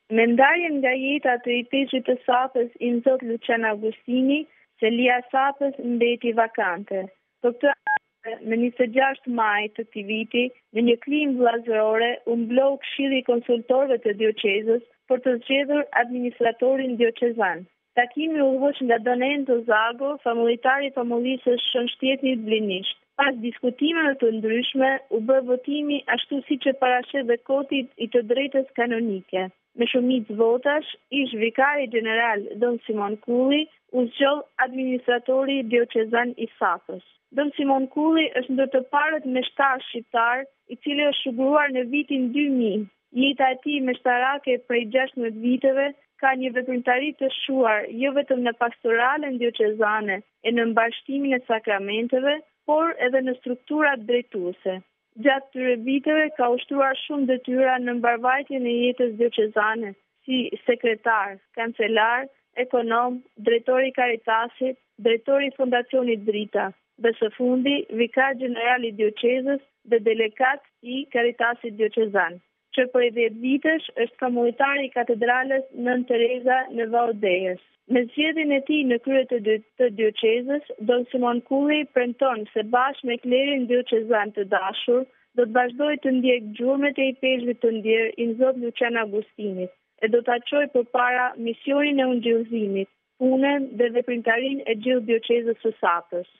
Me ndarjen nga jeta të Ipeshit të Sapës i zot Lucian Agustini, selia Sapës mbeti vakante. Për këtë me 26 maj të këtij viti, në një klimë vllazërore, u mbulou Këshilli i Konsultorëve të Dioqezës për të zgjedhur administratorin dioqezan. Takimi u hoq nga Don Endo Zago, famulitari i famullisë së Shënshtjetit Blinisht. Pas diskutimeve të ndryshme, u bë votimi ashtu siç e paraqet dhe Koti i të drejtës kanonike. Me shumicë votash, ish vikari general Don Simon Kulli u zgjoll administratori dioqezan i Sapës. Don Simon Kulli është ndër të parët meshtar shqiptar, i cili është shugruar në vitin 2000. Jeta e tij meshtarake prej 16 viteve ka një veprimtari të shuar jo vetëm në pastoralen dioqezane e në mbashtimin e sakramenteve, por edhe në strukturat drejtuese. Gjatë këtyre viteve ka ushtruar shumë detyra në mbarvajtjen e jetës dioqezane, si sekretar, kancelar, ekonom, drejtori i Karitasit, drejtori i Fondacionit Drita, dhe së fundi vikar general i dioqezës dhe delegat i Karitasit dioqezan, që për 10 vitesh është famulitari i katedrales Nën Tereza në Vallëdejës. Me zgjedhjen e tij në krye të dioqezës, Don Simon Kulli premton se bashkë me klerin dioqezan të dashur, do të vazhdojë të ndjek gjurmët e Ipeshvit të ndjerë i zot Lucian Agustinit e do ta çojë përpara misionin e ungjillëzimit, punën dhe veprimtarinë e gjithë dioqezës së Sapës.